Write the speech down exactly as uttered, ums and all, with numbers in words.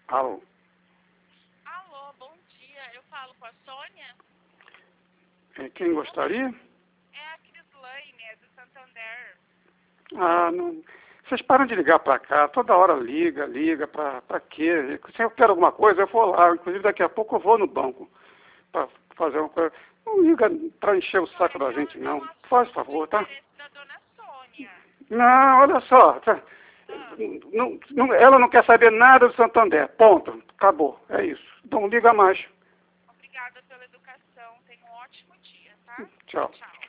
Alô? Alô, bom dia. Eu falo com a Sônia? É, quem gostaria? É a Crislaine, é do Santander. Ah, não. Vocês param de ligar pra cá, toda hora liga, liga, pra, pra quê? Se eu quero alguma coisa, eu vou lá. Inclusive, daqui a pouco eu vou no banco pra fazer uma coisa. Não liga pra encher o saco da gente, não. Faz favor, tá? Da dona Sônia. Não, olha só. tá- Ah, Não, não, ela não quer saber nada do Santander. Ponto. Acabou. É isso. Não liga mais. obrigada pela educação. Tenha um ótimo dia, tá? Tchau. Tchau.